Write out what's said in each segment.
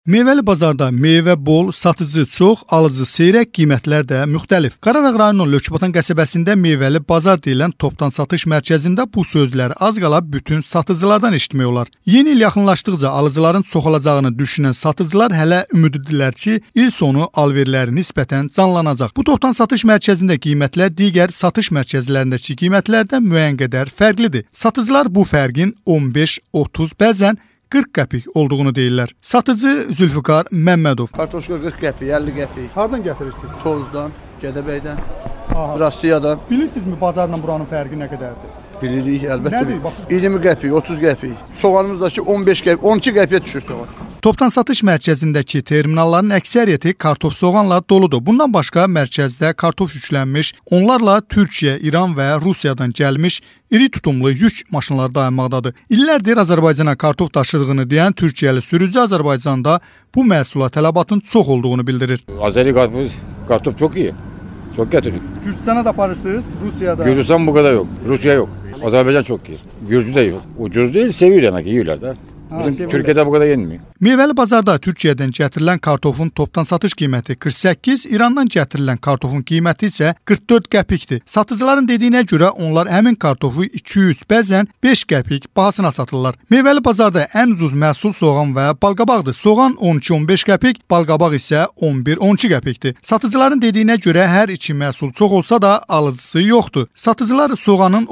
Meyvəli bazarda meyvə bol, satıcı çox, alıcı seyrək, qiymətlər də müxtəlif. Qaradağ rayonunun Lökbatan qəsəbəsində meyvəli bazar deyilən topdan satış mərkəzində bu sözləri az qala bütün satıcılardan eşitmək olar. Yeni il yaxınlaşdıqca alıcıların çoxalacağını düşünən satıcılar hələ ümidlidirlər ki, il sonu alverləri nisbətən canlanacaq. Bu topdan satış mərkəzində qiymətlər digər satış mərkəzlərindəki qiymətlərdən müəyyən qədər fərqlidir. Satıcılar bu fərqin 15, 30, bəzən 40 qəpik olduğunu deyirlər. Satıcı Zülfüqar Məmmədov. Kartoşka 40 qəpik, 50 qəpik. Hardan gətirirsiniz? Tozdan, Gədəbəydən, Rusiyadan. Bilirsinizmi bazarla buranın fərqi nə qədərdir? Bilirik, əlbəttə. Nədir? 20 qəpik, 30 qəpik. Soğanımızdakı 15 qəpik, 12 qəpiyə düşür soğan. Topdan satış mərkəzindəki terminalların əksəriyyəti kartof soğanla doludur. Bundan başqa mərkəzdə kartof yüklənmiş, onlarla Türkiyə, İran və Rusiyadan gəlmiş iri tutumlu yük maşınları dayanmaqdadır. İllərdir Azərbaycana kartof daşıdığını deyən Türkiyəli sürücü Azərbaycanda bu məhsula tələbatın çox olduğunu bildirir. Azeri kartof çok iyi. Çok getiriyor. Gürcistan'a da aparırsınız, Rusya'da. Gürcistan bu kadar yok. Rusya yok. Azerbaycan çok iyi. Gürcü de yok. Ucuz değil, seviyor demek ki, yiyorlar da. Bizim Türkiye'de bu kadar yenmiyor. Meyvəli bazarda Türkiyədən gətirilən kartofun topdan satış qiyməti 48, İrandan gətirilən kartofun qiyməti isə 44 qəpikdir. Satıcıların dediyinə görə onlar həmin kartofu 200, bəzən 5 qəpik bahasına satırlar. Meyvəli bazarda ən ucuz məhsul soğan və balqabaqdır. Soğan 12-15 qəpik, balqabaq isə 11-12 qəpikdir. Satıcıların dediyinə görə hər iki məhsul çox olsa da alıcısı yoxdur. Satıcılar soğanın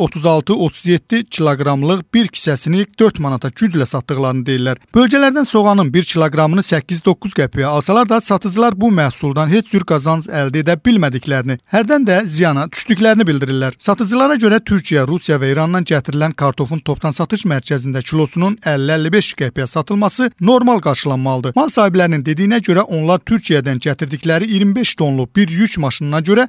36-37 kiloqramlıq bir kisəsini 4 manata güclə satdıqlarını deyirlər. Bölgələrdən soğanın 1 kiloqramını 8-9 qəpiyə alsalar da satıcılar bu məhsuldan heç cür qazanc əldə edə bilmədiklərini, hərdən də ziyana düşdüklərini bildirirlər. Satıcılara görə Türkiyə, Rusiya və İrandan gətirilən kartofun topdan satış mərkəzində kilosunun 50-55 qəpiyə satılması normal qarşılanmalıdır. Mal sahiblərinin dediyinə görə onlar Türkiyədən gətirdikləri 25 tonlu bir yük maşınına görə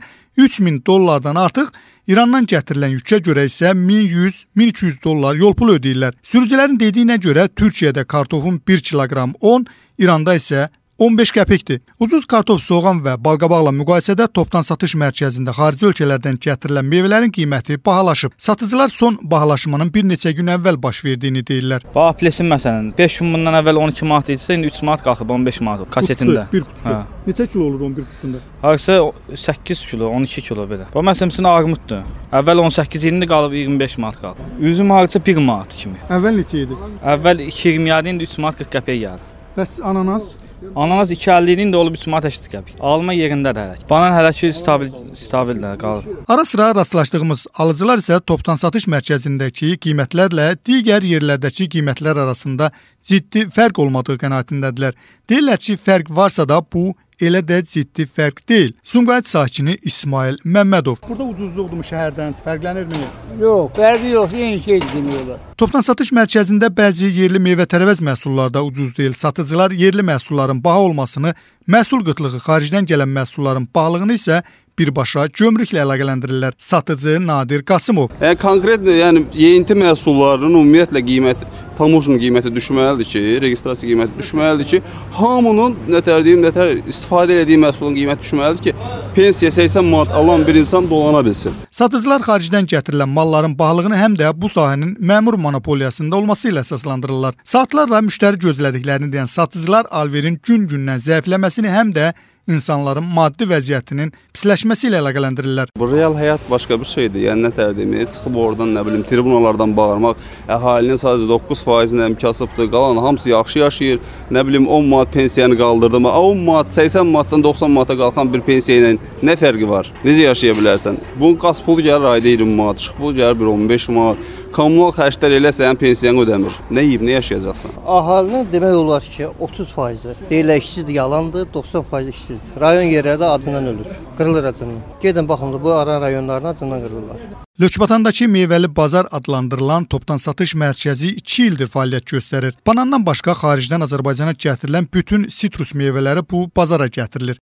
$3000 artıq, İrandan gətirilən yükə görə isə $1100-1200 yol pulu ödəyirlər. Sürücülərin dediyinə görə Türkiyədə kartofun 1 kiloqram 10, İranda isə 15 qəpikdir. Ucuz kartof, soğan və balqabaqla müqayisədə topdan satış mərkəzində xarici ölkələrdən gətirilən meyvələrin qiyməti bahalaşıb. Satıcılar son bahalaşmanın bir neçə gün əvvəl baş verdiyini deyirlər. Bax, plesin məsələn, 5 gün bundan əvvəl 12 manat idisə, indi 3 manat qalxıb 15 manat kasetində. Bir qutusu. Neçə kilo olur 11 qutusunda? Hardasa 8 kilo, 12 kilo belə. Bu məsələn armuddur. Əvvəl 18-20 qalıb 25 manat qalıb. Üzüm hardasa 1 manat kimi. Əvvəl neçə idi? Əvvəl 2.20 idi, indi 3 manat 40 qəpiyə gəldi. Bəs ananas? Ananas 2.50 idi, indi olub 3 manat 80 qəpik. Alma yerindədir hələ. Banan hələ ki stabildir, qalır. Ara sıra rastlaşdığımız alıcılar isə topdan satış mərkəzindəki qiymətlərlə digər yerlərdəki qiymətlər arasında ciddi fərq olmadığı qənaətindədirlər. Deyirlər ki, fərq varsa da bu elə də ciddi fərq deyil. Sumqayıt sakini İsmail Məmmədov. Burada ucuzluqdur şəhərdən, fərqlənirmi? Yox, fərqi yox, eyni şey demirlər. Topdan satış mərkəzində bəzi yerli meyvə-tərəvəz məhsulları da ucuz deyil. Satıcılar yerli məhsulların baha olmasını, məhsul qıtlığı, xaricdən gələn məhsulların bahalığını isə birbaşa gömrüklə əlaqələndirirlər. Satıcı Nadir Qasımov. Konkret, yəni yeyinti məhsullarının ümumiyyətlə qiyməti, tamojun qiyməti düşməlidir ki, registrasiya qiyməti düşməlidir ki, hamının nətər istifadə etdiyi məhsulun qiyməti düşməlidir ki, pensiya 80 manat alan bir insan dolana bilsin. Satıcılar xaricdən gətirilən malların bahalığını həm də bu sahənin məmur monopoliyasında olması ilə əsaslandırırlar. Saatlarla müştəri gözlədiklərini deyən satıcılar alverin gün-gündən zəifləməsini həm də insanların maddi vəziyyətinin pisləşməsi ilə əlaqələndirirlər. Bu real həyat başqa bir şeydir. Yəni nətər deyim, çıxıb oradan tribunalardan bağırmaq, əhalinin sadəcə 9% kasıbdır, qalan hamısı yaxşı yaşayır. 10 manat pensiyanı qaldırdı. 10 manat, 80 manatdan 90 manata qalxan bir pensiya ilə nə fərqi var? Necə yaşaya bilərsən? Bunun qaz pulu gəlir ayda 20 manat, işıq pulu gəlir 15 manat. Kommunal xərclər eləsən pensiyanı ödəmir. Nə yeyib, nə yaşayacaqsan? Əhalinin demək olar ki, 30% deyirlər işsizdir, yalandır, 90% işsizdir. Rayon yerlərdə acından ölür, qırılır acından. Gedin baxın, bu ara rayonlarına acından qırılırlar. Lökbatandakı meyvəli bazar adlandırılan topdan satış mərkəzi 2 ildir fəaliyyət göstərir. Banandan başqa xaricdən Azərbaycana gətirilən bütün sitrus meyvələri bu bazara gətirilir.